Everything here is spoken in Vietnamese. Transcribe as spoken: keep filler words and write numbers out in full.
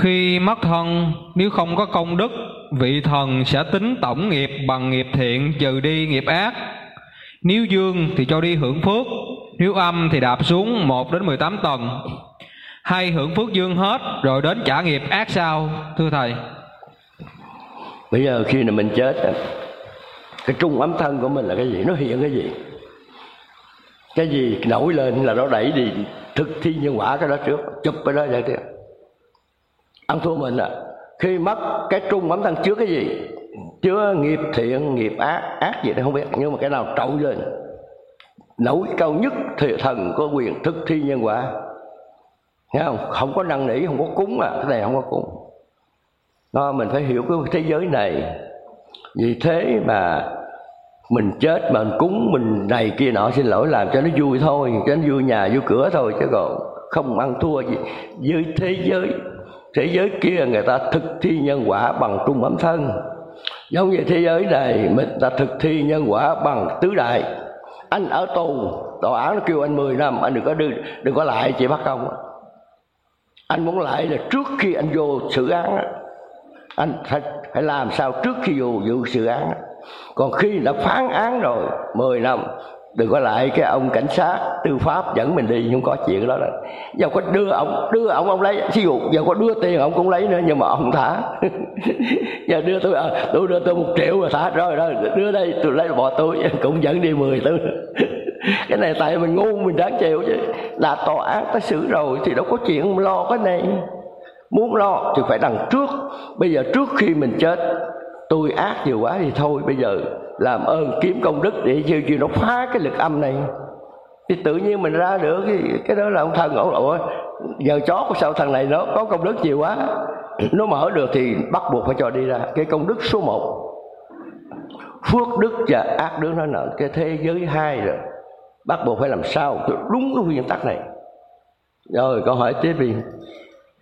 Khi mất thân, nếu không có công đức, vị thần sẽ tính tổng nghiệp bằng nghiệp thiện trừ đi nghiệp ác. Nếu dương thì cho đi hưởng phước, nếu âm thì đạp xuống một đến mười tám tầng. Hay hưởng phước dương hết rồi đến trả nghiệp ác sau, thưa Thầy? Bây giờ khi mà mình chết, cái trung ấm thân của mình là cái gì? Nó hiện cái gì? Cái gì nổi lên là nó đẩy đi thực thi nhân quả cái đó trước, chụp cái đó vậy chứ. Ăn thua mình à. Khi mất cái trung ấm thân trước cái gì? Chứa nghiệp thiện, nghiệp ác, ác gì đó không biết, nhưng mà cái nào trội lên nổi cao nhất thì thần có quyền thực thi nhân quả. Nghe không? Không có năn nỉ, không có cúng à, cái này không có cúng. Đó, mình phải hiểu cái thế giới này. Vì thế mà mình chết mà mình cúng mình này kia nọ, xin lỗi, làm cho nó vui thôi, cho nó vui nhà vui cửa thôi, chứ còn không ăn thua gì. Với thế giới thế giới kia người ta thực thi nhân quả bằng trung ấm thân, giống như thế giới này mình ta thực thi nhân quả bằng tứ đại. Anh ở tù, tòa án nó kêu anh mười năm, anh đừng có đưa, đừng có lại chị bắt công. Anh muốn lại là trước khi anh vô xử án, anh phải, phải làm sao trước khi vô vụ xử án. Còn khi đã phán án rồi mười năm, đừng có lại cái ông cảnh sát tư pháp dẫn mình đi, không có chuyện đó đâu. Giờ có đưa ông đưa ông ông lấy, ví dụ giờ có đưa tiền ông cũng lấy nữa, nhưng mà ông thả. Giờ đưa tôi à, tôi đưa tôi một triệu rồi thả rồi đó, đưa đây tôi lấy bỏ tôi cũng dẫn đi mười tôi. Cái này tại mình ngu mình đáng chịu chứ. Là tòa án ta xử rồi thì đâu có chuyện lo cái này. Muốn lo thì phải đằng trước. Bây giờ trước khi mình chết, tôi ác nhiều quá thì thôi, bây giờ làm ơn kiếm công đức để chiêu chiêu nó phá cái lực âm này, thì tự nhiên mình ra được. Cái, cái đó là ông thần ổng ủa giờ chó của sao thằng này nó có công đức nhiều quá, nó mở được thì bắt buộc phải cho đi ra. Cái công đức số một, phước đức và ác đức nó là cái thế giới hai rồi, bắt buộc phải làm sao đúng cái nguyên tắc này. Rồi câu hỏi tiếp đi.